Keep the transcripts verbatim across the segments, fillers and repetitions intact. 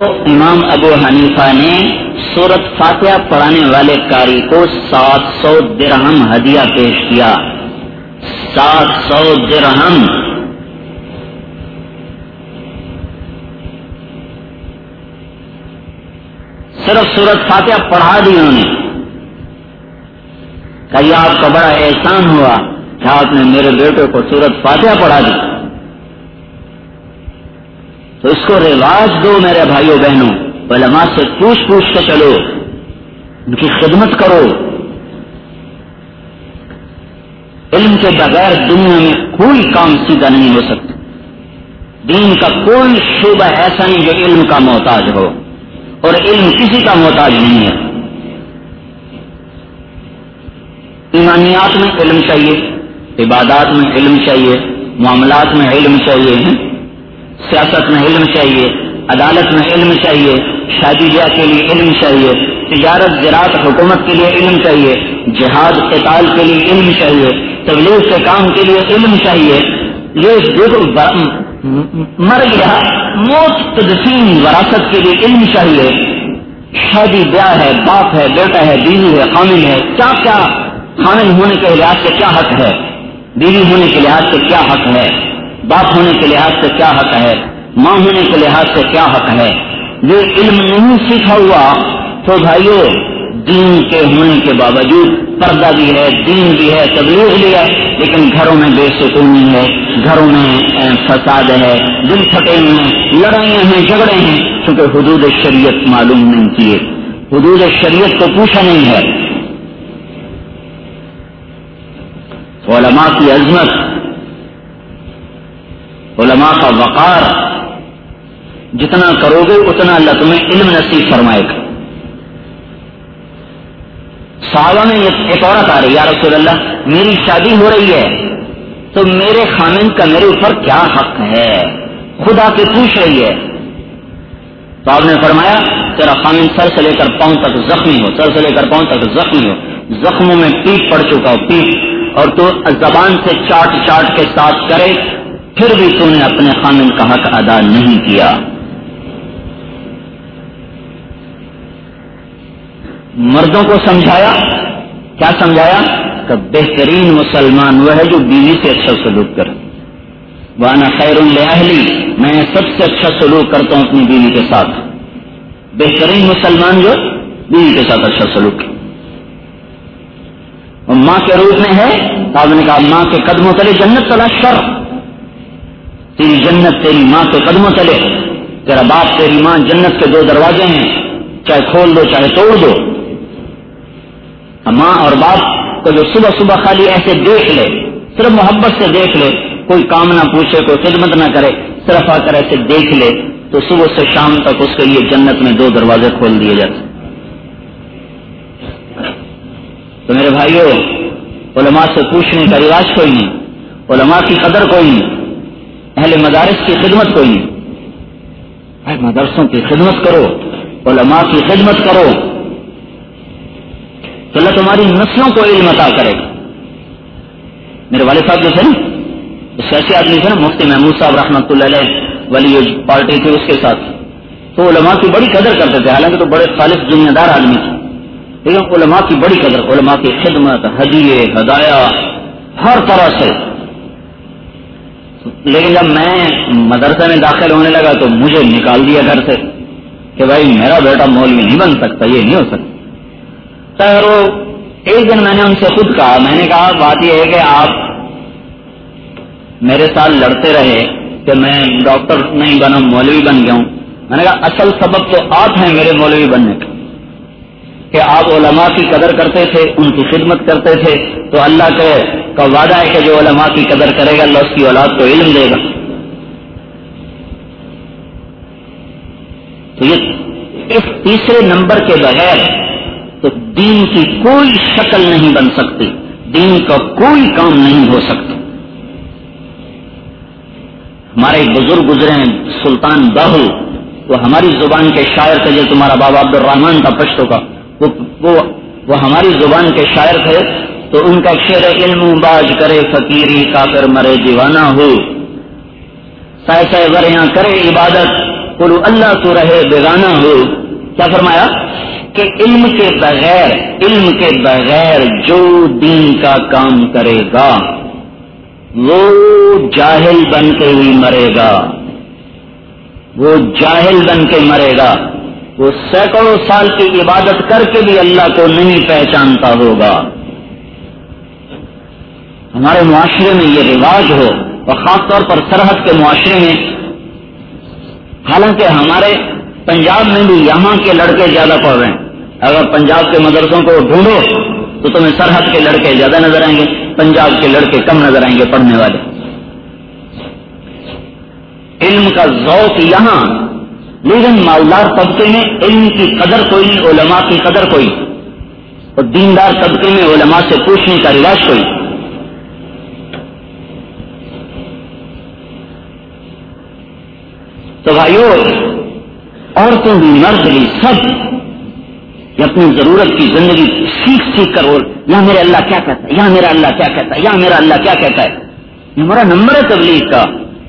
امام ابو حنیفہ نے سورت فاتحہ پڑھانے والے قاری کو سات سو درہم ہدیہ پیش کیا. سات سو درہم. صرف سورت فاتحہ پڑھا دی انہوں نے. کہ یہ آپ کا بڑا احسان ہوا کہ آپ نے میرے بیٹے کو سورت فاتحہ پڑھا دی. تو اس کو رواج دو میرے بھائیوں بہنوں. علماء سے پوچھ پوچھ کے چلو, ان کی خدمت کرو. علم کے بغیر دنیا میں کوئی کام سیدھا نہیں ہو سکتا. دین کا کوئی شعبہ ایسا نہیں جو علم کا محتاج ہو, اور علم کسی کا محتاج نہیں ہے. ایمانیات میں علم چاہیے, عبادات میں علم چاہیے, معاملات میں علم چاہیے, سیاست میں علم چاہیے, عدالت میں علم چاہیے, شادی بیاہ کے لیے علم چاہیے, تجارت زراعت حکومت کے لیے علم چاہیے, جہاد قتال کے لیے علم چاہیے, تبلیغ کے کام کے لیے علم چاہیے. یہ جو مر گیا موت تدفین وراثت کے لیے علم چاہیے. شادی بیاہ ہے, باپ ہے, بیٹا ہے, بیوی ہے, خامن ہے, کیا کیا خامن ہونے کے لحاظ سے کیا حق ہے, بیوی ہونے کے لحاظ سے کیا حق ہے, باپ ہونے کے لحاظ سے کیا حق ہے, ماں ہونے کے لحاظ سے کیا حق ہے. یہ علم نہیں سیکھا ہوا تو بھائیو دین کے ہونے کے باوجود پردہ بھی ہے, دین بھی ہے, تبلیغ بھی ہے, لیکن گھروں میں بے سکونی ہے, گھروں میں فساد ہے, دل پھٹے ہوئے ہیں, لڑائیاں ہیں, جھگڑے ہیں, کیونکہ حدود شریعت معلوم نہیں کیے, حدود شریعت کو پوچھا نہیں ہے. علماء کی عظمت, علماء کا وقار جتنا کرو گے اتنا اللہ تمہیں علم نصیب فرمائے گا. صحابہ میں ایک عورت آ رہی, یا رسول اللہ میری شادی ہو رہی ہے تو میرے خامن کا میرے اوپر کیا حق ہے, خدا کے پوچھ رہی ہے. تو آپ نے فرمایا تیرا خامن سر سے لے کر پاؤں تک زخمی ہو, سر سے لے کر پاؤں تک زخمی ہو, زخموں میں پیپ پڑ چکا ہو, پیپ, اور تو زبان سے چاٹ چاٹ کے ساتھ کرے, پھر بھی تو نے اپنے خامن کا حق ادا نہیں کیا. مردوں کو سمجھایا, کیا سمجھایا کہ بہترین مسلمان وہ ہے جو بیوی سے اچھا سلوک کرے. وانا خیر لأہلی, میں سب سے اچھا سلوک کرتا ہوں اپنی بیوی کے ساتھ. بہترین مسلمان جو بیوی کے ساتھ اچھا سلوک کرے. اور ماں کے روپ میں ہے, آپ نے کہا ماں کے قدموں تلے جنت تلاش کر, تیری جنت تیری ماں کے قدموں تلے. تیرا باپ تیری ماں جنت کے دو دروازے ہیں, چاہے کھول دو چاہے توڑ دو. ماں اور باپ کو جو صبح صبح خالی ایسے دیکھ لے, صرف محبت سے دیکھ لے, کوئی کام نہ پوچھے, کوئی خدمت نہ کرے, صرف آ کر ایسے دیکھ لے, تو صبح سے شام تک اس کے لیے جنت میں دو دروازے کھول دیے جاتے. تو میرے بھائیوں, علماء سے پوچھنے کا رواج کوئی نہیں, علماء کی قدر کوئی نہیں, اہل مدارس کی خدمت کوئی نہیں. اے مدرسوں کی خدمت کرو, علماء کی خدمت کرو, تو اللہ تمہاری نسلوں کو علم عطا کرے گا. میرے والد صاحب جو تھے نا, اس ایسے آدمی تھے نا, مفتی محمود صاحب رحمۃ اللہ علیہ, ولی پارٹی تھی اس کے ساتھ, تو علماء کی بڑی قدر کرتے تھے. حالانکہ تو بڑے خالص دنیا دار آدمی تھے, لیکن علماء کی بڑی قدر, علماء کی خدمت, ہدیے, ہدایا, ہر طرح سے. لیکن جب میں مدرسے میں داخل ہونے لگا تو مجھے نکال دیا گھر سے کہ بھائی میرا بیٹا مولوی نہیں بن سکتا, یہ نہیں ہو سکتا. خیر ایک دن میں نے ان سے خود کہا, میں نے کہا بات یہ ہے کہ آپ میرے ساتھ لڑتے رہے کہ میں ڈاکٹر نہیں بنا مولوی بن گیا ہوں. میں نے کہا اصل سبب تو آپ ہیں میرے مولوی بننے کا, کہ آپ علماء کی قدر کرتے تھے, ان کی خدمت کرتے تھے. تو اللہ کے کا وعدہ ہے کہ جو علماء کی قدر کرے گا اللہ اس کی اولاد کو علم دے گا. تو یہ اس تیسرے نمبر کے بغیر تو دین کی کوئی شکل نہیں بن سکتی, دین کا کوئی کام نہیں ہو سکتا. ہمارے ایک بزرگ گزرے ہیں سلطان باہو, وہ ہماری زبان کے شاعر تھے. جو تمہارا بابا عبد الرحمان تھا پشتو کا, وہ, وہ, وہ ہماری زبان کے شاعر تھے. تو ان کا شعر علم باز کرے فقیری کافر مرے دیوانہ ہو, سائے سائے وریاں کرے عبادت قولوا اللہ تو رہے بیگانہ ہو. کیا فرمایا کہ علم کے بغیر علم کے بغیر جو دین کا کام کرے گا وہ جاہل بن کے ہی مرے گا. وہ جاہل بن کے مرے گا. وہ سینکڑوں سال کی عبادت کر کے بھی اللہ کو نہیں پہچانتا ہوگا. ہمارے معاشرے میں یہ رواج ہو اور خاص طور پر سرحد کے معاشرے میں، حالانکہ ہمارے پنجاب میں بھی یہاں کے لڑکے زیادہ پڑھ رہے ہیں. اگر پنجاب کے مدرسوں کو ڈھونڈو تو تمہیں سرحد کے لڑکے زیادہ نظر آئیں گے، پنجاب کے لڑکے کم نظر آئیں گے پڑھنے والے. علم کا ذوق یہاں، لیکن مالدار طبقے میں علم کی قدر کوئی نہیں، علماء کی قدر کوئی، اور دیندار طبقے میں علماء سے پوچھنے کا رواج کوئی. تو بھائیو، عورتوں بھی مرد بھی سب یہ اپنی ضرورت کی زندگی سیکھ سیکھ کر اور یا میرا اللہ کیا کہتا ہے، یا میرا اللہ کیا کہتا ہے، یا میرا اللہ کیا کہتا ہے. یہ ہمارا نمبر ہے تبلیغ کا.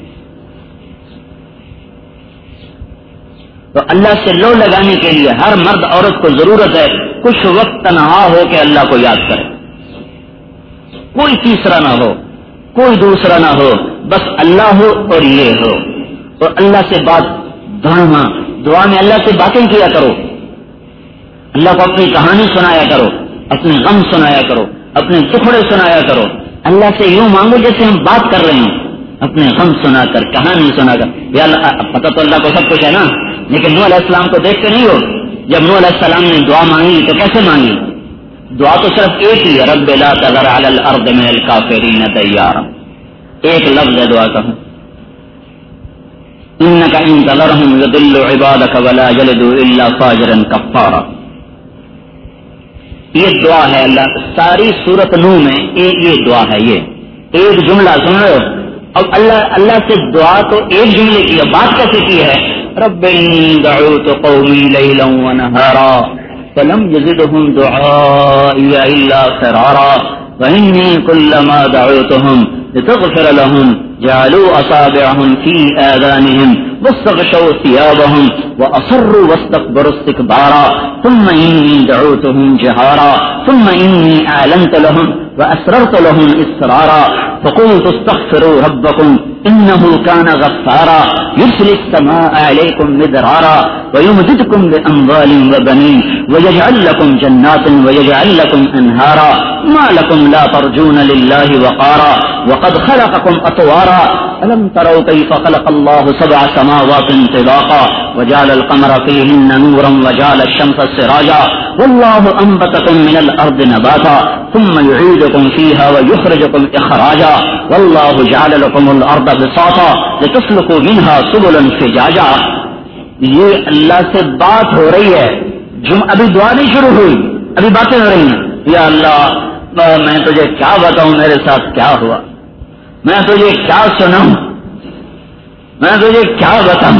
تو اللہ سے لو لگانے کے لیے ہر مرد عورت کو ضرورت ہے کچھ وقت تنہا ہو کے اللہ کو یاد کرے. کوئی تیسرا نہ ہو، کوئی دوسرا نہ ہو، بس اللہ ہو اور یہ ہو. اور اللہ سے بات دعا دعا میں اللہ سے باتیں کیا کرو. اللہ کو اپنی کہانی سنایا کرو، اپنے غم سنایا کرو، اپنے ٹکڑے سنایا کرو. اللہ سے یوں مانگو جیسے ہم بات کر رہے ہیں، اپنے غم سنا کر، کہانی سنا کر. یا اللہ، پتہ تو اللہ کو سب کچھ ہے نا، لیکن نوح علیہ السلام کو دیکھ کے نہیں ہو. جب نوح علیہ السلام نے دعا مانگی تو کیسے مانگی؟ دعا تو صرف ایک ہی ہے، رب لا تذر علی الارض من الکافرین دیارا. ایک لفظ ہے دعا کا، انک ان تذرهم یضلوا عبادک ولا یلدوا الا فاجرا کفارا. یہ دعا ہے اللہ ساری سورت نوح میں ایک یہ دعا ہے. یہ ایک جملہ سن رہے ہو؟ اب اللہ اللہ سے دعا تو ایک جملے کی ہے، بات کیسے کی ہے؟ رب انی دعوت قومی لیلا ونہارا فلم یزدہم دعائی الا فرارا وانی کلما دعوتہم لتغفر لهم جعلوا اصابعهم في آذانهم واستغشوا ثيابهم واصروا واستكبروا استكبارا ثم اني دعوتهم جهارا ثم اني اعلنت لهم واسررت لهم اسرارا فقلت استغفروا ربكم انه كان غفارا يرسل السماء عليكم مدرارا ويمددكم باموال وبنين ويجعل لكم جنات ويجعل لكم انهارا ما لكم لا ترجون لله وقارا وقد خلقكم اطوارا الم تروا كيف خلق الله سبع سماوات طباقا وجعل القمر فيهن نورا وجعل الشمس سراجا والله انبتكم من الارض نباتا ثم يعيدكم فيها ويخرجكم اخراجا والله جعل لكم الارض بساطا لتسلكوا منها سبلا فجاجا. یہ اللہ سے بات ہو رہی ہے، جم ابھی دعا نہیں شروع ہوئی، ابھی باتیں ہو رہی ہیں. یا اللہ میں تجھے کیا بتاؤں میرے ساتھ کیا ہوا، میں تجھے کیا سناؤں، میں تجھے کیا بتاؤں.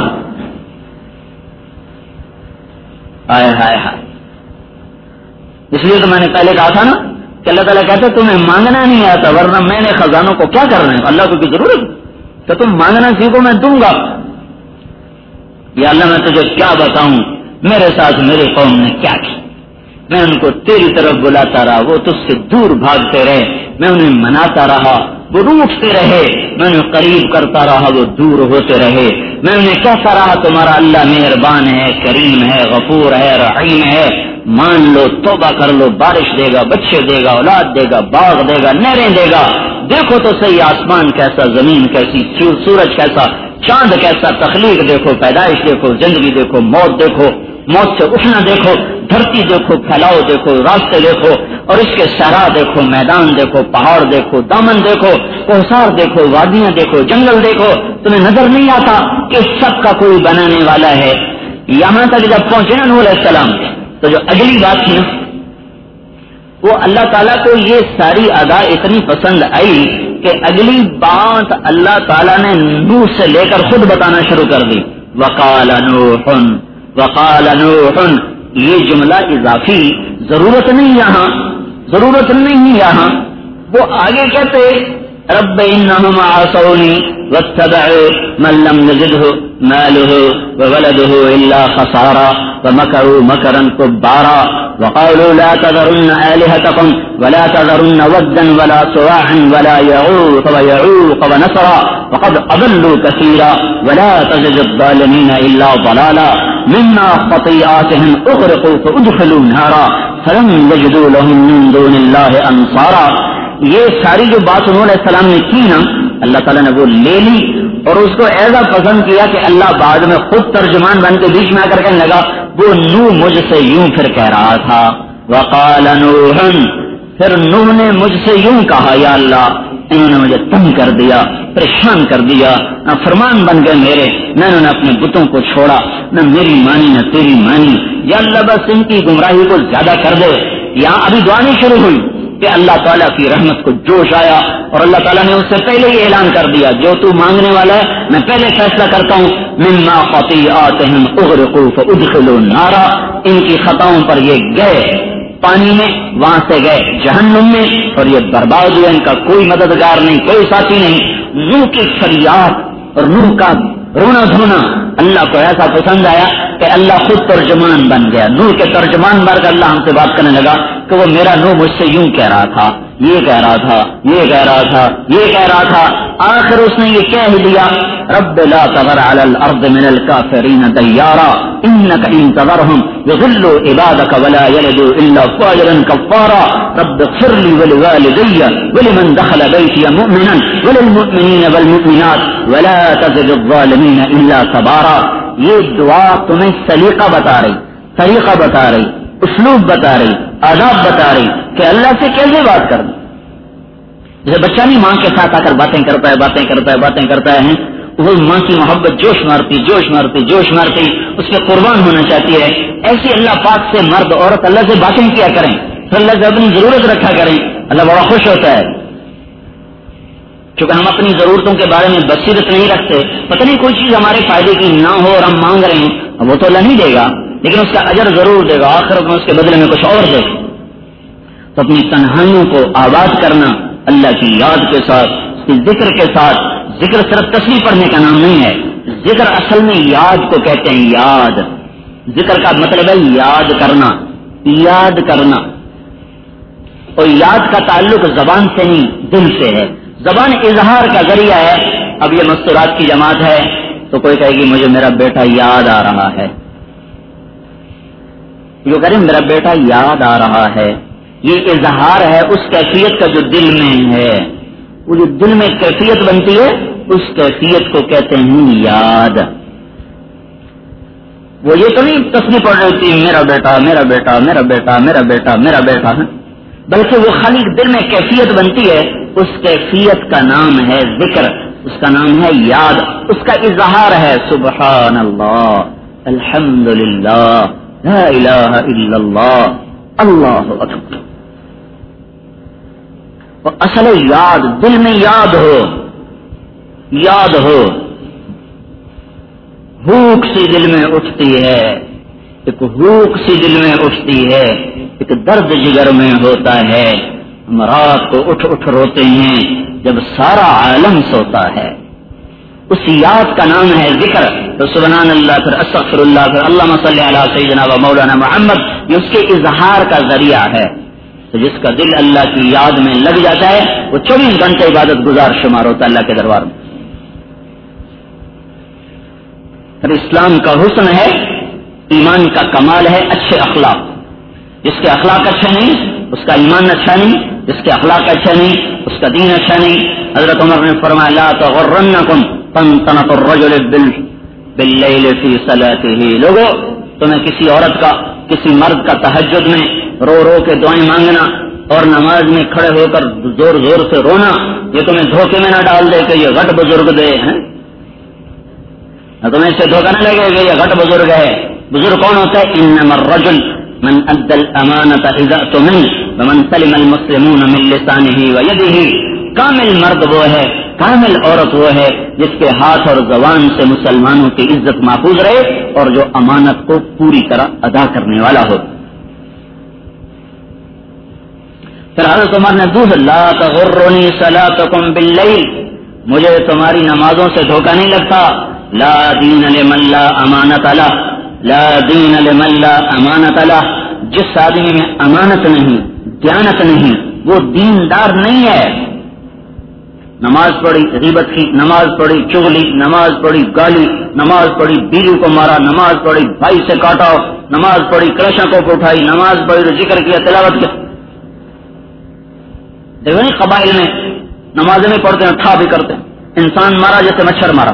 ہائے ہائے ہائے. اس لیے تو میں نے پہلے کہا تھا نا کہ اللہ تعالیٰ کہتا تمہیں مانگنا نہیں آتا، ورنہ میں نے خزانوں کو کیا کرنا ہے. اللہ کو کی ضرورت تو تم مانگنا سیکھو، میں دوں گا. یا اللہ میں تجھے کیا بتاؤں میرے ساتھ میرے قوم نے کیا کی. میں ان کو تیری طرف بلاتا رہا، وہ تجھ سے دور بھاگتے رہے. میں انہیں مناتا رہا، وہ روٹتے رہے. میں انہیں قریب کرتا رہا، وہ دور ہوتے رہے. میں انہیں کہتا رہا تمہارا اللہ مہربان ہے، کریم ہے، غفور ہے، رحیم ہے. مان لو، توبہ کر لو، بارش دے گا، بچے دے گا، اولاد دے گا، باغ دے گا، نہریں دے گا. دیکھو تو صحیح آسمان کیسا، زمین کیسی، سورج کیسا، چاند کیسا. تخلیق دیکھو، پیدائش دیکھو، زندگی دیکھو، موت دیکھو، موت سے اٹھنا دیکھو، دھرتی دیکھو، پھیلاؤ دیکھو، راستے دیکھو، اور اس کے صحرا دیکھو، میدان دیکھو، پہاڑ دیکھو، دامن دیکھو، کوہسار دیکھو، وادیاں دیکھو، جنگل دیکھو. تمہیں نظر نہیں آتا کہ سب کا کوئی بنانے والا ہے. یہاں تک جب پہنچے نا نوح علیہ السلام تو جو اگلی بات تھی وہ اللہ تعالیٰ کو یہ ساری ادا اتنی پسند آئی کہ اگلی بات اللہ تعالیٰ نے نوح سے لے کر خود بتانا شروع کر دی. وقال نوح وقال نوح. یہ جملہ اضافی، ضرورت نہیں یہاں، ضرورت نہیں یہاں. وہ آگے کہتے رب انہم عصونی واتبعوا من لم يزده ماله وولده الا خسارا ومكروا مكرا كبارا وقالوا لا تذرن آلهتكم ولا تذرن ودا ولا سواعا ولا يعوق ويعوق ونسرا وقد أضلوا كثيرا ولا تزد الظالمين إلا ضلالا مما خطيئاتهم أغرقوا فأدخلوا نارا فلم يجدوا لهم من دون الله أنصارا. یہ ساری جو بات انہوں نے السلام نے کی نا اللہ تعالیٰ نے وہ لے لی اور اس کو ایسا پسند کیا کہ اللہ بعد میں خود ترجمان بن کے بیچ میں آ کر کہنے لگا وہ نوح مجھ سے یوں پھر کہہ رہا تھا. وقال نوح پھر نوح نے مجھ سے یوں کہا یا اللہ انہوں نے مجھے تنگ کر دیا پریشان کر دیا نہ فرمان بن گئے میرے نہ انہوں نے اپنے بتوں کو چھوڑا نہ میری مانی نہ تیری مانی یا اللہ بس ان کی گمراہی کو زیادہ کر دے. یہاں ابھی دعا نہیں شروع ہوئی کہ اللہ تعالیٰ کی رحمت کو جوش آیا اور اللہ تعالیٰ نے اس سے پہلے ہی اعلان کر دیا جو تو مانگنے والا ہے میں پہلے فیصلہ کرتا ہوں مما خطیئاتہم اغرقوا فادخلوا نارا. ان کی خطاؤں پر یہ گئے پانی میں وہاں سے گئے جہنم میں اور یہ برباد ہوئے ان کا کوئی مددگار نہیں کوئی ساتھی نہیں. نوح کی فریاد اور نوح کا رونا دھونا اللہ کو ایسا پسند آیا کہ اللہ خود ترجمان بن گیا. نوح کے ترجمان بن کر اللہ ہم سے بات کرنے لگا کہ وہ میرا نوح مجھ سے یوں کہہ رہا تھا یہ کہہ رہا تھا یہ کہہ رہا تھا یہ کہہ رہا تھا. آخر اس نے یہ کہہ دیا رب لا تذر على الارض من الكافرين ديارا انك ان تذرهم يضلوا عبادك ولا يلدوا الا فاجرا كفارا رب اغفر لي ولوالدي ولمن دخل بيتي مؤمنا وللمؤمنين والمؤمنات ولا تزد الظالمين الا تبارا. یہ دعا تمہیں سلیقہ بتا رہی طریقہ بتا رہی اسلوب بتا رہی آداب بتا رہی کہ اللہ سے کیسے بات کرنا. جیسے بچہ نہیں ماں کے ساتھ آ کر باتیں کرتا ہے باتیں کرتا ہے باتیں کرتا ہے وہ ماں کی محبت جوش مارتی جوش مارتی جوش مارتی اس کے قربان ہونا چاہتی ہے. ایسی اللہ پاک سے مرد عورت اللہ سے باتیں کیا کریں پھر اللہ سے اپنی ضرورت رکھا کریں اللہ بڑا خوش ہوتا ہے. چونکہ ہم اپنی ضرورتوں کے بارے میں بصیرت نہیں رکھتے پتہ نہیں کوئی چیز ہمارے فائدے کی نہ ہو اور ہم مانگ رہے ہیں وہ تو اللہ نہیں دے گا لیکن اس کا اجر ضرور دے گا آخرت میں اس کے بدلے میں کچھ اور دے گا. تو اپنی تنہائیوں کو آباد کرنا اللہ کی یاد کے ساتھ اس کے ذکر کے ساتھ. ذکر صرف تصویر پڑھنے کا نام نہیں ہے ذکر اصل میں یاد کو کہتے ہیں. یاد ذکر کا مطلب ہے یاد کرنا یاد کرنا اور یاد کا تعلق زبان سے نہیں دل سے ہے. زبان اظہار کا ذریعہ ہے. اب یہ مستورات کی جماعت ہے تو کوئی کہے گی مجھے میرا بیٹا یاد آ رہا ہے جو کریں میرا بیٹا یاد آ رہا ہے یہ اظہار ہے اس کیفیت کا جو دل میں ہے. وہ جو دل میں کیفیت بنتی ہے اس کیفیت کو کہتے ہیں یاد. وہ یہ تو نہیں تصویر پڑھ رہی تھی میرا بیٹا میرا بیٹا میرا بیٹا میرا بیٹا میرا بیٹا ہے بلکہ وہ خالی دل میں کیفیت بنتی ہے اس کیفیت کا نام ہے ذکر اس کا نام ہے یاد اس کا اظہار ہے سبحان اللہ الحمد للہ لا الہ الا اللہ اللہ اکبر. اصل یاد دل میں یاد ہو یاد ہو بھوک سی دل میں اٹھتی ہے ایک بھوک سی دل میں اٹھتی ہے ایک درد جگر میں ہوتا ہے. ہم رات کو اٹھ اٹھ روتے ہیں جب سارا عالم سوتا ہے. اس یاد کا نام ہے ذکر. تو سبحان اللہ پھر استغفر اللہ پھر اللہم صلی علی سیدنا و مولانا محمد یہ اس کے اظہار کا ذریعہ ہے. تو جس کا دل اللہ کی یاد میں لگ جاتا ہے وہ چوبیس گھنٹے عبادت گزار شمار ہوتا ہے اللہ کے دربار میں. پھر اسلام کا حسن ہے ایمان کا کمال ہے اچھے اخلاق. جس کے اخلاق اچھے نہیں اس کا ایمان اچھا نہیں جس کے اخلاق اچھے نہیں اس کا دین اچھا نہیں. حضرت عمر نے فرمایا لا تغرنکم طنطنۃ الرجل باللیل فی صلاته. لوگوں تمہیں کسی عورت کا کسی مرد کا تہجد میں رو رو کے دعائیں مانگنا اور نماز میں کھڑے ہو کر زور زور سے رونا یہ تمہیں دھوکے میں نہ ڈال دے کہ یہ غٹ بزرگ دے ہیں تمہیں اس سے دھوکہ نہ لگے کہ یہ غٹ بزرگ ہے. بزرگ کون ہوتا ہے انما الرجل من ادى الامانة اذا اؤتمن ومن سلم المسلمون من لسانه ويده. کامل مرد وہ ہے کامل عورت وہ ہے جس کے ہاتھ اور زبان سے مسلمانوں کی عزت محفوظ رہے اور جو امانت کو پوری طرح ادا کرنے والا ہو. پھر حضرت عمر نے دوسرا لا تغرنی صلاتکم باللیل، مجھے تمہاری نمازوں سے دھوکہ نہیں لگتا. لا دین لمن لا امانت لہ، لا دین لمن لا امانت لہ، جس آدمی میں امانت نہیں، دیانت نہیں، وہ دیندار نہیں ہے. نماز پڑھی غیبت کی، نماز پڑھی چغلی، نماز پڑھی گالی، نماز پڑھی بیوی کو مارا، نماز پڑھی بھائی سے کاٹا، نماز پڑھی کلشوں کو اٹھائی، نماز پڑھی تو ذکر کیا، تلاوت کیا. دیکھو نہیں قبائل میں نمازیں نہیں پڑھتے ہیں، ٹھا بھی کرتے ہیں. انسان مارا جیسے مچھر مارا.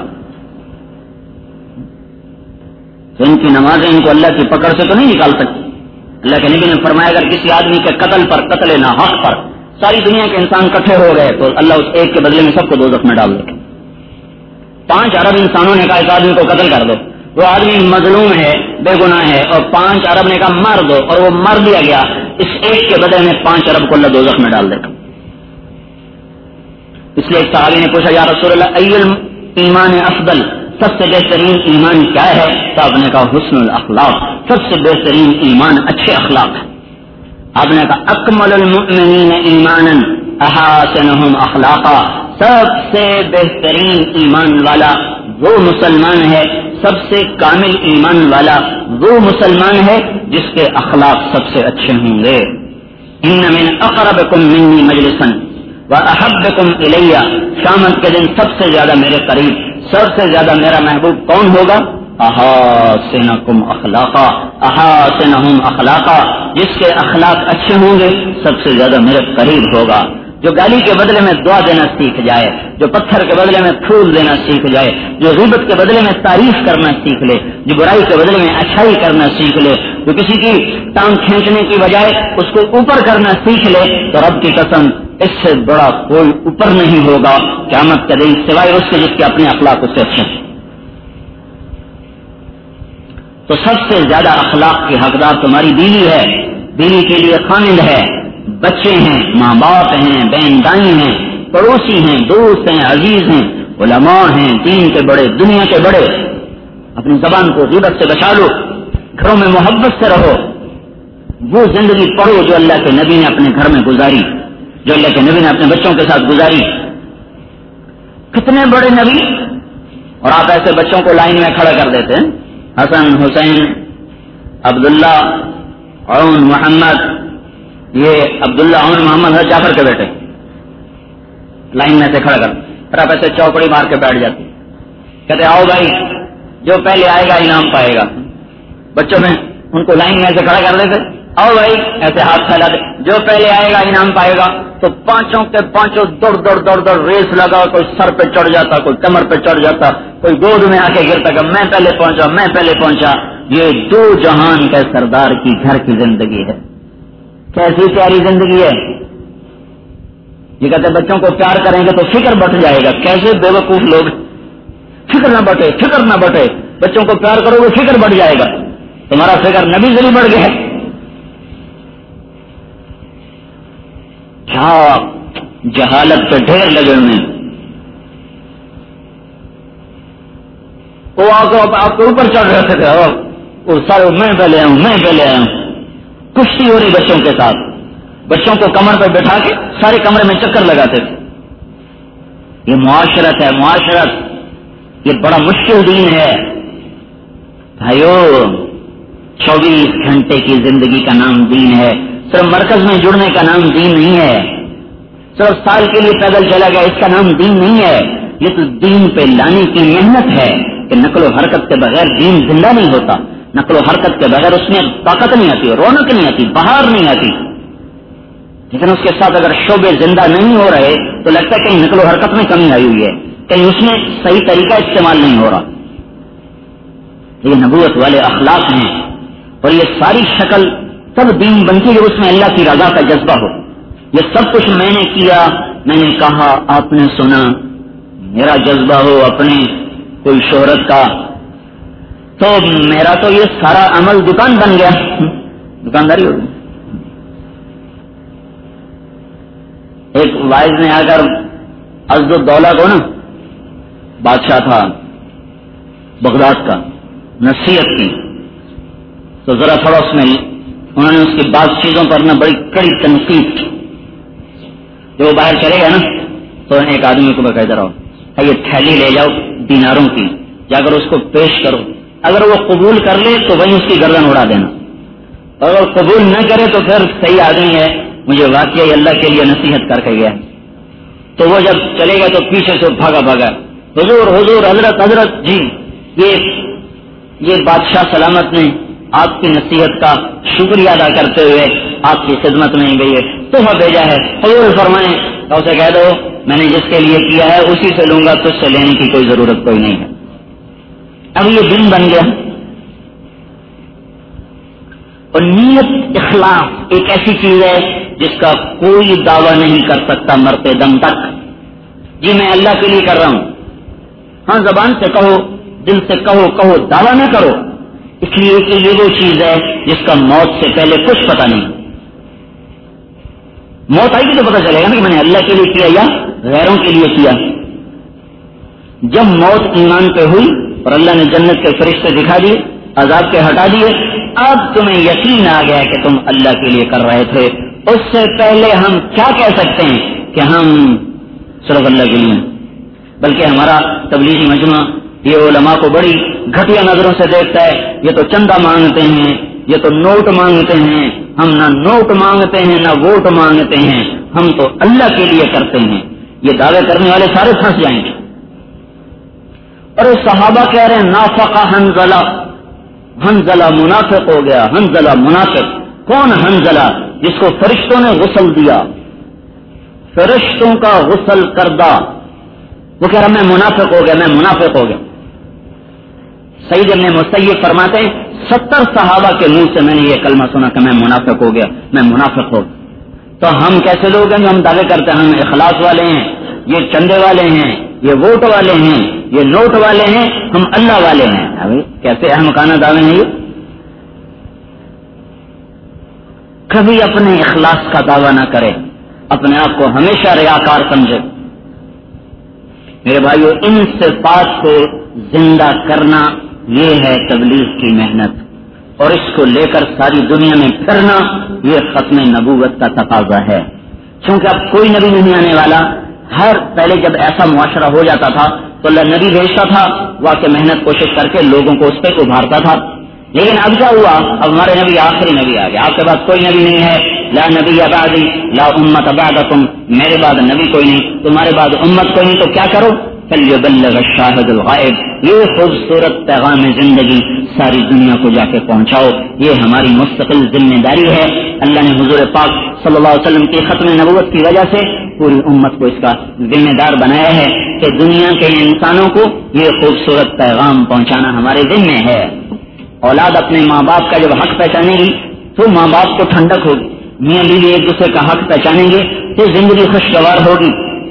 تو ان کی نمازیں ان کو اللہ کی پکڑ سے تو نہیں نکال سکتی. اللہ کے نبی نے فرمایا اگر کسی آدمی کے قتل پر، قتل ناحق پر ساری دنیا کے انسان اکٹھے ہو گئے تو اللہ اس ایک کے بدلے میں سب کو دوزخ میں ڈال دے. پانچ ارب انسانوں نے کہا اس آدمی کو قتل کر دو، وہ آدمی مظلوم ہے، بے گناہ ہے، اور پانچ ارب نے کہا مار دو، اور وہ مر دیا گیا. اس ایک کے بدلے میں پانچ ارب کو اللہ دوزخ میں ڈال دے گا. اس لیے ایک صحابی نے پوچھا یا رسول اللہ ای ایمان افضل، سب سے بہترین ایمان کیا ہے؟ تو آپ نے کہا حسن الاخلاق، سب سے بہترین ایمان اچھے اخلاق ہے. آپ نے کہا اکمل المؤمنین ایمانا احسنهم اخلاقا، سب سے بہترین ایمان والا وہ مسلمان ہے، سب سے کامل ایمان والا وہ مسلمان ہے جس کے اخلاق سب سے اچھے ہوں گے. ان من اقربکم منی مجلسا واحبکم الی، قیامت کے دن سب سے زیادہ میرے قریب، سب سے زیادہ میرا محبوب کون ہوگا؟ احسنکم اخلاقا، احسنہم اخلاقا، جس کے اخلاق اچھے ہوں گے سب سے زیادہ میرے قریب ہوگا. جو گالی کے بدلے میں دعا دینا سیکھ جائے، جو پتھر کے بدلے میں پھول دینا سیکھ جائے، جو غیبت کے بدلے میں تعریف کرنا سیکھ لے، جو برائی کے بدلے میں اچھائی کرنا سیکھ لے، جو کسی کی ٹانگ کھینچنے کی بجائے اس کو اوپر کرنا سیکھ لے، تو رب کی قسم اس سے بڑا کوئی اوپر نہیں ہوگا قیامت کے دن سوائے اس کے جس کے اپنے اخلاق اس سے اچھے ہیں. تو سب سے زیادہ اخلاق کی حقدار تمہاری بیوی ہے، بیوی کے لیے خامند ہے، بچے ہیں، ماں باپ ہیں، بہن دائی ہیں، پڑوسی ہیں، دوست ہیں، عزیز ہیں، علماء ہیں، دین کے بڑے، دنیا کے بڑے. اپنی زبان کو غیبت سے بچا لو، گھروں میں محبت سے رہو، وہ زندگی پڑھو جو اللہ کے نبی نے اپنے گھر میں گزاری، جو اللہ کے نبی نے اپنے بچوں کے ساتھ گزاری. کتنے بڑے نبی، اور آپ ایسے بچوں کو لائن میں کھڑا کر دیتے ہیں، حسن، حسین، عبداللہ، عون، محمد. یہ عبداللہ، عون، محمد ہے جعفر کے بیٹے، لائن میں سے کھڑا کر، پھر آپ ایسے چوکڑی مار کے بیٹھ جاتے، کہتے آؤ بھائی جو پہلے آئے گا انعام پائے گا. بچوں میں ان کو لائن میں سے کھڑا کر دیتے، آؤ بھائی ایسے ہاتھ پھیلاتے، جو پہلے آئے گا انعام پائے گا. تو پانچوں کے پانچوں دوڑ دوڑ دوڑ دوڑ ریس لگا، کوئی سر پہ چڑھ جاتا، کوئی کمر پہ چڑھ جاتا، کوئی گود میں آ کے گرتا کہ میں پہلے پہنچا، میں پہلے پہنچا. یہ دو جہان کے سردار کی گھر کی زندگی ہے. کیسی پیاری زندگی ہے. یہ کہتے بچوں کو پیار کریں گے تو فکر بٹ جائے گا. کیسے بے وقوف لوگ، فکر نہ بٹے، فکر نہ بٹے، بچوں کو پیار کرو گے فکر بڑھ جائے گا. تمہارا فکر نبی سے بھی بڑھ گیا ہے. کیا جہالت پہ ڈھیر لگے ہوئے. وہ آپ کو اوپر چڑھ رہے تھے، وہ سارے میں پہلے آؤں، میں پہلے آؤں. کشتی ہو رہی بچوں کے ساتھ، بچوں کو کمر پہ بٹھا کے سارے کمرے میں چکر لگاتے تھے. یہ معاشرت ہے، معاشرت. یہ بڑا مشکل دین ہے بھائیو. چوبیس گھنٹے کی زندگی کا نام دین ہے. صرف مرکز میں جڑنے کا نام دین نہیں ہے. صرف سال کے لیے پیدل چلا گیا اس کا نام دین نہیں ہے. یہ تو دین پہ لانے کی محنت ہے کہ نقل و حرکت کے بغیر دین زندہ نہیں ہوتا. نقل و حرکت کے بغیر اس میں طاقت نہیں آتی، رونق نہیں آتی، بہار نہیں آتی. لیکن اس کے ساتھ اگر شعبے زندہ نہیں ہو رہے تو لگتا ہے کہیں نقل و حرکت میں کمی آئی ہوئی ہے، کہیں اس میں صحیح طریقہ استعمال نہیں ہو رہا. یہ نبوت والے اخلاق ہیں، اور یہ ساری شکل تب دین بنتی ہے اس میں اللہ کی رضا کا جذبہ ہو. یہ سب کچھ میں نے کیا، میں نے کہا، آپ نے سنا، میرا جذبہ ہو اپنے کوئی شہرت کا، تو میرا تو یہ سارا عمل دکان بن گیا، دکانداری ہو گئی. ایک وائز نے آ کر عزد الدولہ کو نا، بادشاہ تھا بغداد کا، نصیحت کی تو ذرا تھوڑا اس میں انہوں نے اس کی بعض چیزوں پر نا بڑی کڑی تنقید کی. جو وہ باہر چلے گا نا تو ایک آدمی کو باقاعدہ رہو یہ تھیلی لے جاؤ دیناروں کی، جا کر اس کو پیش کرو، اگر وہ قبول کر لے تو وہیں اس کی گردن اڑا دینا، اگر قبول نہ کرے تو پھر صحیح آدمی ہے، مجھے واقعی اللہ کے لیے نصیحت کر کے گیا، تو وہ جب چلے گا تو پیچھے سے بھاگا بھاگا حضور حضور حضرت حضرت جی یہ یہ بادشاہ سلامت نے آپ کی نصیحت کا شکریہ ادا کرتے ہوئے آپ کی خدمت میں گئی ہے تحفہ بھیجا ہے، حضور فرمائیں تو اسے کہہ دو میں نے جس کے لیے کیا ہے اسی سے لوں گا، تجھ سے لینے کی کوئی ضرورت کوئی نہیں ہے۔ اب یہ دن بن گیا، اور نیت اخلاص ایک ایسی چیز ہے جس کا کوئی دعویٰ نہیں کر سکتا مرتے دم تک، جی میں اللہ کے لیے کر رہا ہوں، ہاں زبان سے کہو دل سے کہو کہو دعویٰ نہ کرو، اس لیے کہ یہ وہ چیز ہے جس کا موت سے پہلے کچھ پتہ نہیں، موت آئے گی تو پتہ چلے گا نا کہ میں نے اللہ کے لیے کیا یا غیروں کے لیے کیا۔ جب موت ایمان پہ ہوئی اور اللہ نے جنت کے فرشتے دکھا دیے، عذاب کے ہٹا دیے، اب تمہیں یقین آ گیا کہ تم اللہ کے لیے کر رہے تھے، اس سے پہلے ہم کیا کہہ سکتے ہیں کہ ہم صرف اللہ کے لیے، بلکہ ہمارا تبلیغی مجموعہ یہ علماء کو بڑی گھٹیا نظروں سے دیکھتا ہے، یہ تو چندہ مانگتے ہیں، یہ تو نوٹ مانگتے ہیں، ہم نہ نوٹ مانگتے ہیں نہ ووٹ مانگتے ہیں، ہم تو اللہ کے لیے کرتے ہیں، یہ دعوے کرنے والے سارے پھنس جائیں گے۔ اور صحابہ کہہ رہے ہیں نافقہ حنزلہ، حنزلہ منافق ہو گیا، حنزلہ منافق۔ کون حنزلہ؟ جس کو فرشتوں نے غسل دیا، فرشتوں کا غسل کردہ، وہ کہہ رہا میں منافق ہو گیا، میں منافق ہو گیا۔ سعید ابن مسیب فرماتے ہیں ستر صحابہ کے منہ سے میں نے یہ کلمہ سنا کہ میں منافق ہو گیا، میں منافق ہو گیا۔ تو ہم کیسے لوگ ہیں جو ہم دعوے کرتے ہیں ہم اخلاص والے ہیں، یہ چندے والے ہیں، یہ ووٹ والے ہیں، یہ نوٹ والے ہیں، ہم اللہ والے ہیں؟ ابھی کیسے احمقانہ دعوے ہیں یہ؟ کبھی اپنے اخلاص کا دعویٰ نہ کرے، اپنے آپ کو ہمیشہ ریاکار سمجھے۔ میرے بھائیو ان صفات کو زندہ کرنا یہ ہے تبلیغ کی محنت، اور اس کو لے کر ساری دنیا میں پھرنا یہ ختم نبوت کا تقاضا ہے، کیونکہ اب کوئی نبی نہیں آنے والا۔ ہر پہلے جب ایسا معاشرہ ہو جاتا تھا تو اللہ نبی بھیجتا تھا، واقع محنت کوشش کر کے لوگوں کو اس پہ ابھارتا تھا، لیکن اب کیا ہوا؟ اب ہمارے نبی آخری نبی آ گیا، آپ کے پاس کوئی نبی نہیں ہے، لا نبی بعدی لا امت بعدکم، میرے بعد نبی کوئی نہیں، تمہارے بعد امت کوئی نہیں، تو کیا کرو؟ فلیبلغ الشاہد الغائب، یہ خوبصورت پیغام زندگی ساری دنیا کو جا کے پہنچاؤ، یہ ہماری مستقل ذمہ داری ہے۔ اللہ نے حضور پاک صلی اللہ علیہ وسلم کی ختم نبوت کی وجہ سے پوری امت کو اس کا ذمہ دار بنایا ہے کہ دنیا کے انسانوں کو یہ خوبصورت پیغام پہنچانا ہمارے ذمہ ہے۔ اولاد اپنے ماں باپ کا جب حق پہچانے گی تو ماں باپ کو ٹھنڈک ہوگی، میاں بیوی ایک دوسرے کا حق پہچانیں گے تو زندگی خوشگوار ہوگی،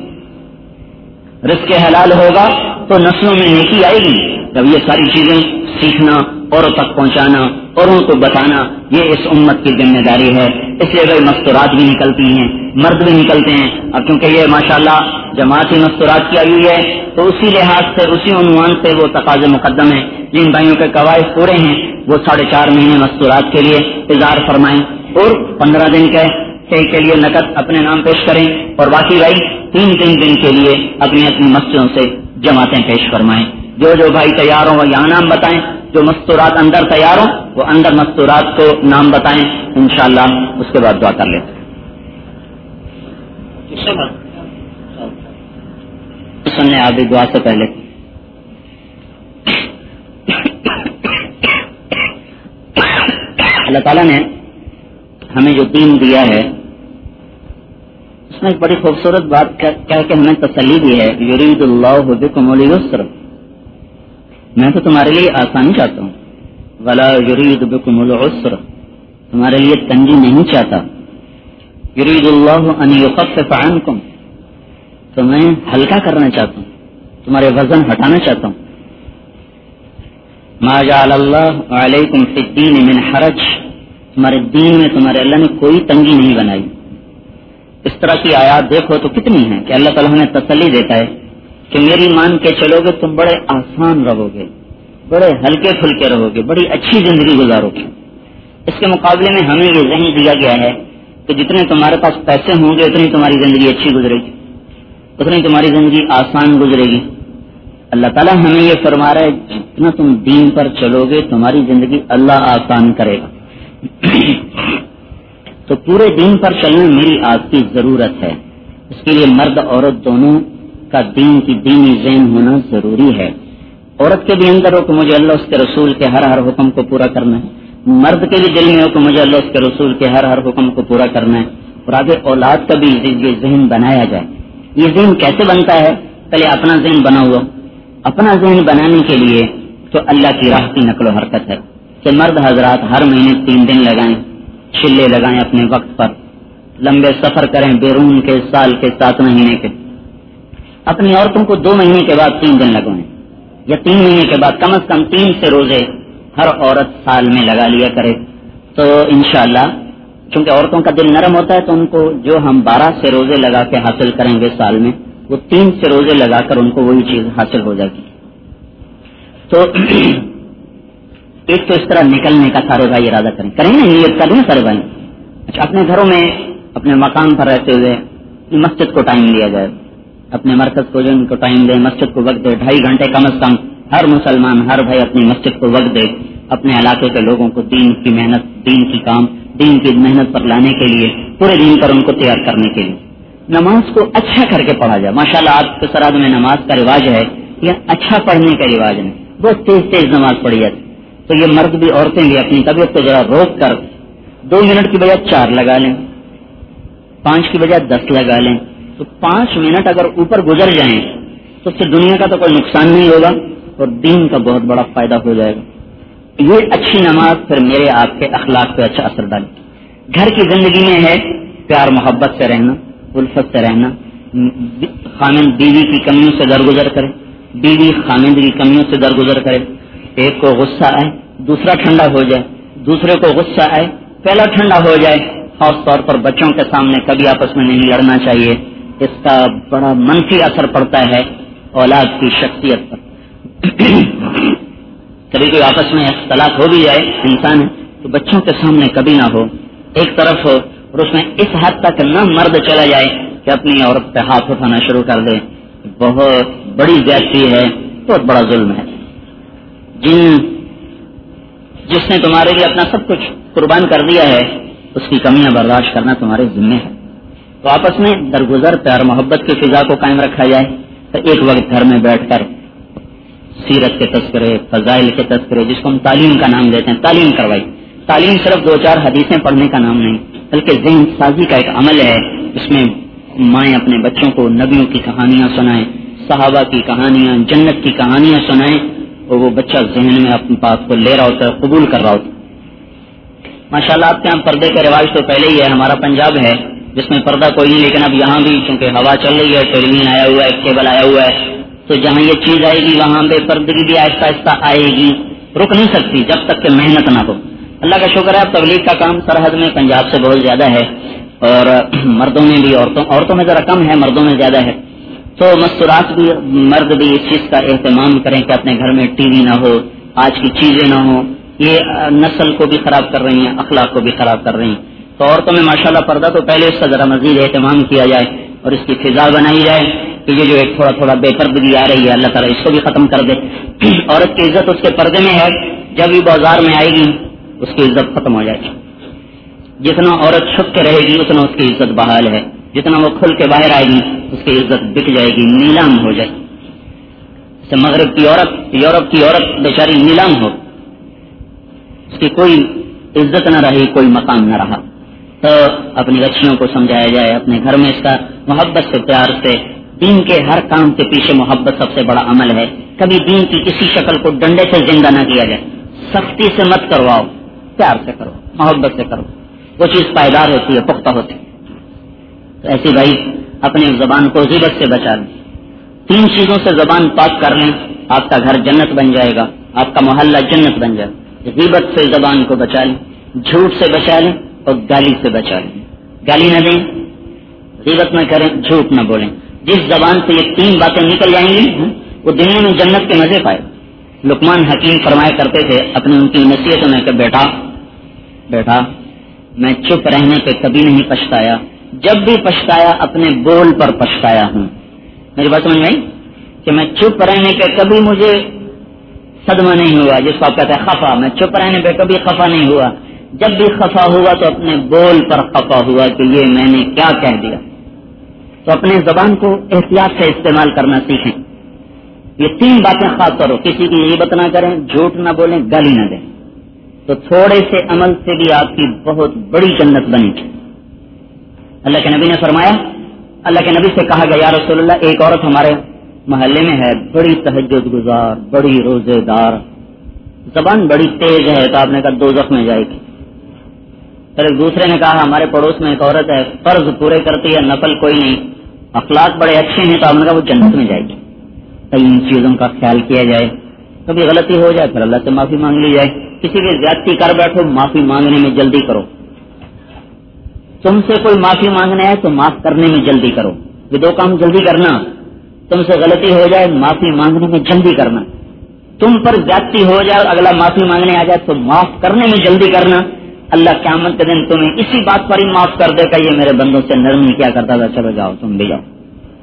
رزق حلال ہوگا تو نسلوں میں نیکی آئے گی۔ جب یہ ساری چیزیں سیکھنا، اوروں تک پہنچانا، اوروں کو بتانا، یہ اس امت کی ذمہ داری ہے۔ اس لیے بھائی مستورات بھی نکلتی ہیں، مرد بھی نکلتے ہیں، اور کیونکہ یہ ماشاءاللہ جماعتی مستورات کی ہوئی ہے تو اسی لحاظ سے اسی عنوان سے وہ تقاضے مقدم ہیں۔ جن بھائیوں کے قواعد پورے ہیں وہ ساڑھے چار مہینے مستورات کے لیے اظہار فرمائیں، اور پندرہ دن کے کے لیے نقد اپنے نام پیش کریں، اور باقی بھائی تین تین دن کے لیے اپنی اپنی مسجدوں سے جماعتیں پیش فرمائیں۔ جو جو بھائی تیار ہوں وہ یہاں نام بتائیں، جو مستورات اندر تیار ہوں وہ اندر مستورات کو نام بتائیں، انشاءاللہ اس کے بعد دعا کر لیتے ہیں۔ سننے آدھی دعا سے پہلے اللہ تعالیٰ نے ہمیں جو دین دیا ہے اس میں ایک بڑی خوبصورت بات کہہ کے ہمیں تسلی دی ہے، یرید اللہ بکم اليسر، میں تو تمہارے لیے آسانی چاہتا ہوں، ولا یرید بکم العسر، تمہارے لیے تنگی نہیں چاہتا، یرید اللہ ان یخفف عنکم، تو میں ہلکا کرنا چاہتا ہوں، تمہارے وزن ہٹانا چاہتا ہوں۔ ما جعل اللہ علیکم فی الدین من حرج، تمہارے دین میں تمہارے اللہ نے کوئی تنگی نہیں بنائی۔ اس طرح کی آیات دیکھو تو کتنی ہیں کہ اللہ تعالیٰ ہمیں تسلی دیتا ہے کہ میری مان کے چلو گے تم بڑے آسان رہو گے، بڑے ہلکے پھلکے رہو گے، بڑی اچھی زندگی گزارو گے۔ اس کے مقابلے میں ہمیں یہ ذہن دیا گیا ہے کہ جتنے تمہارے پاس پیسے ہوں گے اتنی تمہاری زندگی اچھی گزرے گی، اتنی تمہاری زندگی آسان گزرے گی. اللہ تعالیٰ ہمیں یہ فرما رہا ہے جتنا تم دین پر چلو گے تمہاری زندگی اللہ آسان کرے گا. تو پورے دین پر چلنا میری آپ کی ضرورت ہے. اس کے لیے مرد عورت دونوں کا دین کی دینی ذہن ہونا ضروری ہے. عورت کے بھی اندر ہو کہ مجھے اللہ اس کے رسول کے ہر ہر حکم کو پورا کرنا ہے، مرد کے بھی دل میں ہو کہ مجھے اللہ اس کے رسول کے ہر ہر حکم کو پورا کرنا ہے. اور آگے اولاد کا بھی یہ ذہن بنایا جائے. یہ ذہن کیسے بنتا ہے؟ پہلے اپنا ذہن بنا ہوا. اپنا ذہن بنانے کے لیے تو اللہ کی راہ کی نقل و حرکت ہے کہ مرد حضرات ہر مہینے تین دن لگائیں، چلے لگائیں اپنے وقت پر، لمبے سفر کریں بیرون کے، سال کے، سات مہینے کے. اپنی عورتوں کو دو مہینے کے بعد تین دن لگوائیں، یا تین مہینے کے بعد کم از کم تین سے روزے ہر عورت سال میں لگا لیا کرے. تو انشاءاللہ چونکہ عورتوں کا دل نرم ہوتا ہے تو ان کو جو ہم بارہ سے روزے لگا کے حاصل کریں گے سال میں، وہ تین سے روزے لگا کر ان کو وہی چیز حاصل ہو جائے گی. تو ایک تو اس طرح نکلنے کا سارے بھائی ارادہ کریں کریں نا نیت کریں نا سارے بھائی. اچھا اپنے گھروں میں اپنے مقام پر رہتے ہوئے مسجد کو ٹائم دیا جائے، اپنے مرکز کو جو ان کو ٹائم دے، مسجد کو وقت دے. ڈھائی گھنٹے کم از کم ہر مسلمان ہر بھائی اپنی مسجد کو وقت دے، اپنے علاقے کے لوگوں کو دین کی محنت، دین کی کام، دین کی محنت پر لانے کے لیے، پورے دین پر ان کو تیار کرنے کے لیے. نماز کو اچھا کر کے پڑھا جائے. ماشاءاللہ آپ کے سرحد میں نماز کا رواج ہے، یہ اچھا پڑھنے کا رواج نہیں، بہت تیز تیز نماز پڑھی جاتی. تو یہ مرد بھی عورتیں بھی اپنی طبیعت کو ذرا روک کر دو منٹ کی بجائے چار لگا لیں، پانچ کی بجائے دس لگا لیں. تو پانچ منٹ اگر اوپر گزر جائیں تو اس سے دنیا کا تو کوئی نقصان نہیں ہوگا اور دین کا بہت بڑا فائدہ ہو جائے گا. یہ اچھی نماز پھر میرے آپ کے اخلاق پہ اچھا اثر ڈالے. گھر کی زندگی میں ہے پیار محبت سے رہنا، الفت سے رہنا، خامند بیوی کی کمیوں سے درگزر کرے، بیوی خامند کی کمیوں سے درگزر کرے. ایک کو غصہ آئے دوسرا ٹھنڈا ہو جائے، دوسرے کو غصہ آئے پہلا ٹھنڈا ہو جائے. خاص طور پر بچوں کے سامنے کبھی آپس میں نہیں لڑنا چاہیے، اس کا بڑا منفی اثر پڑتا ہے اولاد کی شخصیت پر. کبھی کوئی آپس میں اختلاف ہو بھی جائے انسان تو بچوں کے سامنے کبھی نہ ہو، ایک طرف ہو اور اس میں اس حد تک نہ مرد چلا جائے کہ اپنی عورت پہ ہاتھ اٹھانا شروع کر دے. بہت بڑی زیادتی ہے، بہت بڑا ظلم ہے. جن جس نے تمہارے لیے اپنا سب کچھ قربان کر دیا ہے اس کی کمیاں برداشت کرنا تمہارے ذمہ ہے. تو آپس میں درگزر پیار محبت کی فضا کو قائم رکھا جائے. تو ایک وقت گھر میں بیٹھ کر سیرت کے تذکرے، فضائل کے تذکرے، جس کو ہم تعلیم کا نام دیتے ہیں، تعلیم کروائی. تعلیم صرف دو چار حدیثیں پڑھنے کا نام نہیں بلکہ ذہن سازی کا ایک عمل ہے. اس میں مائیں اپنے بچوں کو نبیوں کی کہانیاں سنائیں، صحابہ کی کہانیاں، جنت کی کہانیاں سنائیں، اور وہ بچہ ذہن میں اپنے پاس کو لے رہا ہوتا ہے، قبول کر رہا ہوتا ہے. ماشاءاللہ آپ کے یہاں پردے کا رواج تو پہلے ہی ہے. ہمارا پنجاب ہے جس میں پردہ کوئی نہیں، لیکن اب یہاں بھی چونکہ ہوا چل رہی ہے، ٹیلی ویژن آیا ہوا ہے، کیبل آیا ہوا ہے، تو جہاں یہ چیز آئے گی وہاں بے پردگی بھی آہستہ آہستہ آئے گی، رک نہیں سکتی جب تک کہ محنت نہ ہو. اللہ کا شکر ہے اب تبلیغ کا کام سرحد میں پنجاب سے بہت زیادہ ہے، اور مردوں میں بھی، عورتوں عورتوں میں ذرا کم ہے، مردوں میں زیادہ ہے. تو مستورات بھی، مرد بھی اس چیز کا اہتمام کریں کہ اپنے گھر میں ٹی وی نہ ہو، آج کی چیزیں نہ ہو. یہ نسل کو بھی خراب کر رہی ہیں، اخلاق کو بھی خراب کر رہی ہیں. تو عورتوں میں ماشاءاللہ پردہ تو پہلے اس کا ذرا مزید اہتمام کیا جائے اور اس کی فضا بنائی جائے کہ یہ جو ایک تھوڑا تھوڑا بے پردگی آ رہی ہے اللہ تعالیٰ اس کو بھی ختم کر دے. عورت کی عزت اس کے پردے میں ہے، جب یہ بازار میں آئے گی اس کی عزت ختم ہو جائے گی. جتنا عورت چھپ کے رہے گی اتنا اس کی عزت بحال ہے، جتنا وہ کھل کے باہر آئے گی اس کی عزت بک جائے گی، نیلام ہو جائے گی. جیسے مغرب کی عورت، یورپ کی عورت بیچاری نیلام ہو، اس کی کوئی عزت نہ رہی، کوئی مقام نہ رہا. تو اپنی بچیوں کو سمجھایا جائے، اپنے گھر میں اس کا محبت سے، پیار سے. دین کے ہر کام کے پیچھے محبت سب سے بڑا عمل ہے. کبھی دین کی کسی شکل کو ڈنڈے سے زندہ نہ کیا جائے. سختی سے مت کرواؤ، پیار سے کرو، محبت سے کرو، وہ چیز پائیدار ہوتی ہے، پختہ ہوتی ہے. تو ایسی بھائی اپنی زبان کو غیبت سے بچا لیں. تین چیزوں سے زبان پاک کر لیں، آپ کا گھر جنت بن جائے گا، آپ کا محلہ جنت بن جائے گا. غیبت سے زبان کو بچا لیں، جھوٹ سے بچا لیں اور گالی سے بچا لیں. گالی نہ دیں، غیبت نہ کریں، جھوٹ نہ بولیں. جس زبان سے یہ تین باتیں نکل جائیں گی وہ دنیا میں جنت کے مزے پائے. لقمان حکیم فرمایا کرتے تھے اپنی ان کی نصیحتوں میں کہ بیٹا بیٹا میں چپ رہنے پہ کبھی نہیں پچھتایا، جب بھی پچھتایا اپنے بول پر پچھتایا ہوں۔ میری بات سمجھ میں آئی کہ میں چپ رہنے پہ کبھی مجھے صدمہ نہیں ہوا، جس کو آپ کہتے ہیں خفا، میں چپ رہنے پہ کبھی خفا نہیں ہوا، جب بھی خفا ہوا تو اپنے بول پر خفا ہوا کہ یہ میں نے کیا کہہ دیا۔ تو اپنے زبان کو احتیاط سے استعمال کرنا سیکھیں۔ یہ تین باتیں خاص کرو، کسی کی غیبت نہ کریں، جھوٹ نہ بولیں، گالی نہ دیں، تو تھوڑے سے عمل سے بھی آپ کی بہت بڑی جنت بنی۔ اللہ کے نبی نے فرمایا، اللہ کے نبی سے کہا گیا یا رسول اللہ ایک عورت ہمارے محلے میں ہے، بڑی تہجد گزار، بڑی روزے دار، زبان بڑی تیز ہے، تو آپ نے کہا دوزخ میں جائے گی۔ پھر ایک دوسرے نے کہا ہمارے پڑوس میں ایک عورت ہے، فرض پورے کرتی ہے، نفل کوئی نہیں، اخلاق بڑے اچھے ہیں، تو آپ نے کہا وہ جنت میں جائے گی۔ تو ان چیزوں کا خیال کیا جائے، کبھی غلطی ہو جائے پھر اللہ سے معافی مانگ لی جائے، کسی کی زیادتی کر بیٹھو معافی مانگنے میں جلدی کرو، تم سے کوئی معافی مانگنے آئے تو معاف کرنے میں جلدی کرو، یہ دو کام جلدی کرنا، تم سے غلطی ہو جائے معافی مانگنے میں جلدی کرنا، تم پر زیادتی ہو جائے اگلا معافی مانگنے آ جائے تو معاف کرنے میں جلدی کرنا، اللہ قیامت کے دن تمہیں اسی بات پر ہی معاف کر دے گا یہ میرے بندوں سے نرمی کیا کرتا تھا، چلو جاؤ تم بھی جاؤ۔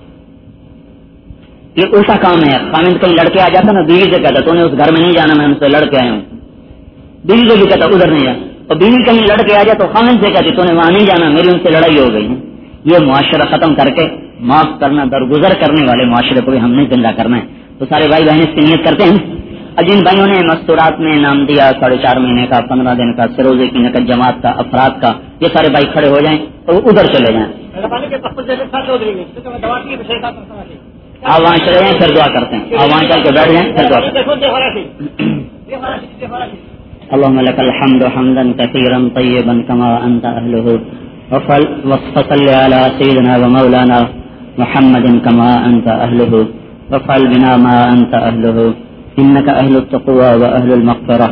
یہ الٹا کام ہے، خامد کہیں لڑکے آ جاتا نا بیوی سے کہتا تو نے اس گھر میں نہیں جانا، میں ان سے لڑ کے آیا ہوں، بیوی کو بھی کہتا ادھر نہیں جا، اور بیوی کہیں لڑ کے آ جائے تو خامد سے کہتی تو نے وہاں نہیں جانا، میری ان سے لڑائی ہو گئی ہے۔ یہ معاشرہ ختم کر کے معاف کرنا، درگزر کرنے والے معاشرے کو بھی ہم نے زندہ کرنا ہے۔ تو سارے بھائی بہن اس کی نیت کرتے ہیں، اور جن بھائیوں نے مستورات میں نام دیا ساڑھے چار مہینے کا، پندرہ دن کا، سروزے کی نقد جماعت کا، افراد کا، یہ سارے بھائی کھڑے ہو جائیں اور ادھر چلے جائیں، آپ وہاں چلے جائیں پھر دعا کرتے ہیں، آپ وہاں چل کے بیٹھ جائیں پھر دعا کرتے ہیں۔ اللهم لك الحمد حمدا كثيرا طيبا كما انت اهله، وصل على سيدنا ومولانا محمد كما انت اهله، وافعل بنا ما انت اهله، انك اهل التقوى واهل المغفرة۔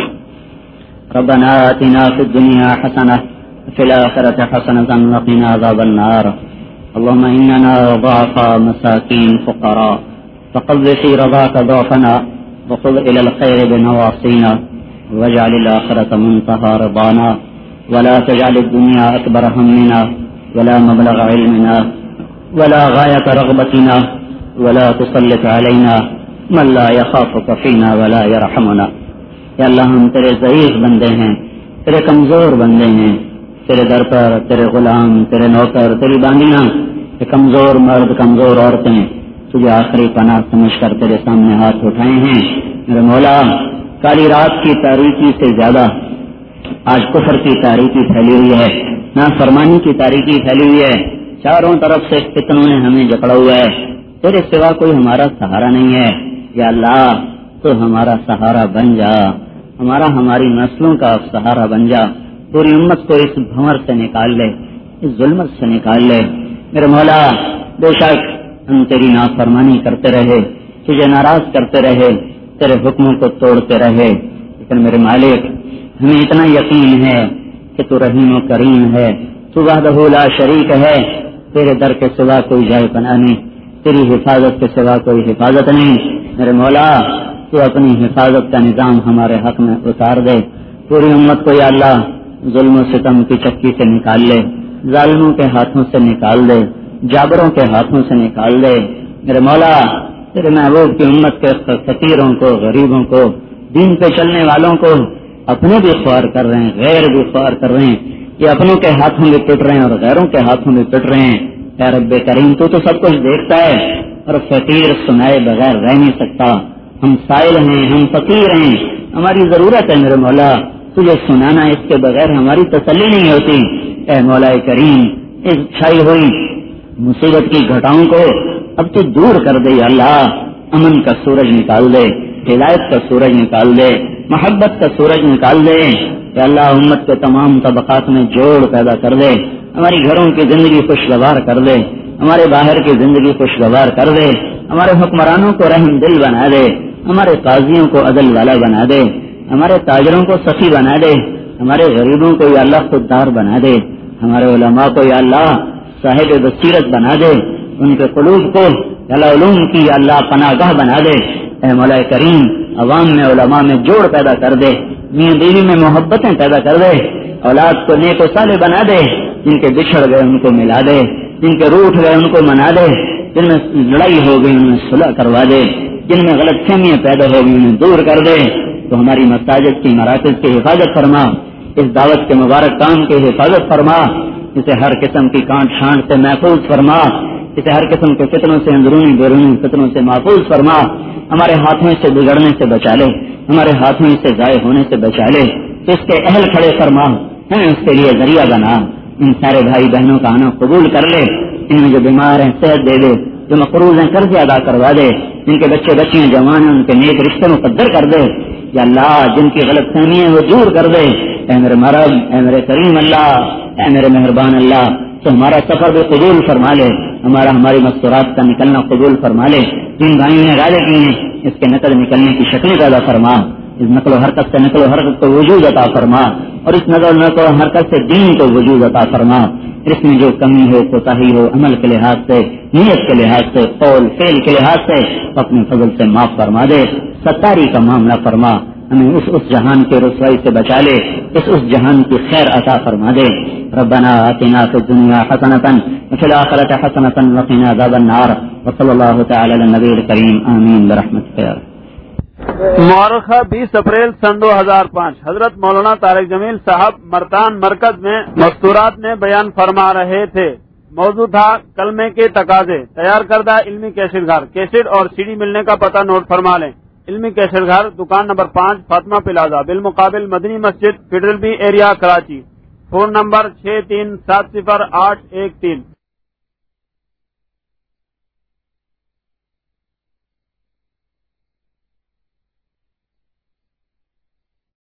ربنا آتنا في الدنيا حسنة وفي الآخرة حسنة وقنا عذاب النار۔ اللهم إننا ضعفاء مساكين فقراء، فقض في رضاك ضعفنا وخذ إلى الخير بنواصينا، واجعل الآخرة منتهى رضانا، ولا تجعل الدنيا أكبر همنا ولا مبلغ علمنا ولا غاية رغبتنا، ولا تسلط علينا من لا يخافك فينا ولا يرحمنا۔ یا اللہ ہم تیرے ضعیف بندے ہیں، تیرے کمزور بندے ہیں، تیرے در پر تیرے غلام، تیرے نوکر، تیری باندیاں، کمزور مرد، کمزور عورتیں تجھے آخری پناہ سمجھ کر تیرے سامنے ہاتھ اٹھائے ہیں۔ میرے مولا کالی رات کی تاریکی سے زیادہ آج کفر کی تاریکی پھیلی ہوئی ہے، نافرمانی کی تاریکی پھیلی ہوئی ہے، چاروں طرف سے فتنوں نے ہمیں جکڑا ہوا ہے، تیرے سوا کوئی ہمارا سہارا نہیں ہے۔ یا اللہ تو ہمارا سہارا بن جا، ہمارا ہماری نسلوں کا سہارا بن جا، پوری امت کو اس بھنور سے نکال لے، اس ظلمت سے نکال لے۔ میرے مولا بے شک ہم تیری نافرمانی کرتے رہے، تجھے ناراض کرتے رہے، تیرے حکموں کو توڑتے رہے، لیکن میرے مالک ہمیں اتنا یقین ہے کہ تو رحیم و کریم ہے، تو وحدہ لا شریک ہے، تیرے در کے سوا کوئی جائے پناہ نہیں، تیری حفاظت کے سوا کوئی حفاظت نہیں۔ میرے مولا تو اپنی حفاظت کا نظام ہمارے حق میں اتار دے، پوری امت کو یا اللہ ظلم و ستم کی چکی سے نکال لے، ظالموں کے ہاتھوں سے نکال دے، جابروں کے ہاتھوں سے نکال دے۔ میرے مولا تیرے محبوب کی امت کے فقیروں کو، غریبوں کو، دین پہ چلنے والوں کو اپنے بھی خوار کر رہے ہیں، غیر بھی خوار کر رہے ہیں، یہ اپنوں کے ہاتھوں میں پٹ رہے ہیں اور غیروں کے ہاتھوں میں پٹ رہے ہیں۔ اے رب کریم تو تو سب کچھ دیکھتا ہے، اور فقیر سنائے بغیر رہ نہیں سکتا، ہم سائل ہیں، ہم فقیر ہیں، ہماری ضرورت ہے میرے مولا، تجھے سنانا اس کے بغیر ہماری تسلی نہیں ہوتی۔ اے مولا کریم اس چھائی ہوئی مصیبت کی گھٹاؤں کو اب تو دور کر دے یا اللہ، امن کا سورج نکال دے، ہدایت کا سورج نکال دے، محبت کا سورج نکال دے یا اللہ، امت کے تمام طبقات میں جوڑ پیدا کر دے، ہماری گھروں کی زندگی خوشگوار کر دے، ہمارے باہر کی زندگی خوشگوار کر دے، ہمارے حکمرانوں کو رحم دل بنا دے، ہمارے قاضیوں کو عدل والا بنا دے، ہمارے تاجروں کو سخی بنا دے، ہمارے غریبوں کو یا اللہ خوددار بنا دے، ہمارے علماء کو یا اللہ صاحب بصیرت بنا دے، ان کے قلوب کو یا اللہ علوم کی یا اللہ پناہ گاہ بنا دے۔ اے مولا کریم عوام میں علماء میں جوڑ پیدا کر دے، میاں بیوی میں محبتیں پیدا کر دے، اولاد کو نیک و صالح بنا دے، جن کے بچھڑ گئے ان کو ملا دے، جن کے روٹ گئے ان کو منا دے، جن میں لڑائی ہو گئی ان میں صلح کروا دے، جن میں غلط فہمیاں پیدا ہو گئی انہیں دور کر دے۔ تو ہماری مساجد کی مراکز کی حفاظت فرما، اس دعوت کے مبارک کام کی حفاظت فرما، اسے ہر قسم کی کانٹ چھانٹ سے محفوظ فرما، اسے ہر قسم کے فتنوں سے، اندرونی بیرونی فتنوں سے محفوظ فرما، ہمارے ہاتھوں سے بگڑنے سے بچا لے، ہمارے ہاتھوں سے ضائع ہونے سے بچا لے، اس کے اہل کھڑے فرما، ہمیں اس کے لیے ذریعہ بنا، ان سارے بھائی بہنوں کا آنا قبول کر لے، ان میں جو بیمار ہیں صحت دے دے، جو مقروض ہیں قرض ادا کروا دے، جن کے بچے بچیاں جوان ہیں ان کے نیک رشتے مقدر کر دے، یا اللہ جن کی غلط فہمی ہے وہ دور کر دے، اے میرے مرد، اے میرے کریم اللہ، اے میرے مہربان اللہ، تو ہمارا سفر بھی قبول فرما لے، ہمارا ہماری مستورات کا نکلنا قبول فرما لے، جن بھائیوں نے ارادے کیے ہیں اس کے نقل نکلنے کی شکلیں پیدا فرما، اس نقل و حرکت سے نقل و حرکت کو وجود عطا فرما، اور اس نقل و حرکت سے دین کو وجود عطا فرما، اس میں جو کمی ہو کوتاہی ہو عمل کے لحاظ سے، نیت کے لحاظ سے، قول فعل کے لحاظ سے اپنے فضل سے معاف فرما دے، ستاری کا معاملہ فرما، ہمیں اس اس جہان کے رسوائی سے بچا لے، اس اس جہان کی خیر عطا فرما دے۔ ربنا آتنا فی الدنیا حسنۃ وفی الآخرۃ حسنۃ وقنا عذاب النار، وصلی اللہ تعالی علی النبی الکریم، آمین برحمتک یا رب۔ مورخہ بیس اپریل سن دو ہزار پانچ حضرت مولانا طارق جمیل صاحب مرتان مرکز میں مستورات میں بیان فرما رہے تھے۔ موضوع تھا کلمے کے تقاضے۔ تیار کردہ علمی کیسٹ گھر، کیسٹ اور سی ڈی ملنے کا پتہ نوٹ فرما لیں۔ علمی کیسٹ گھر، دکان نمبر پانچ، فاطمہ پلازا، بالمقابل Madani Masjid, federal B area, Karachi. Phone number چھ تین سات صفر آٹھ ایک تین۔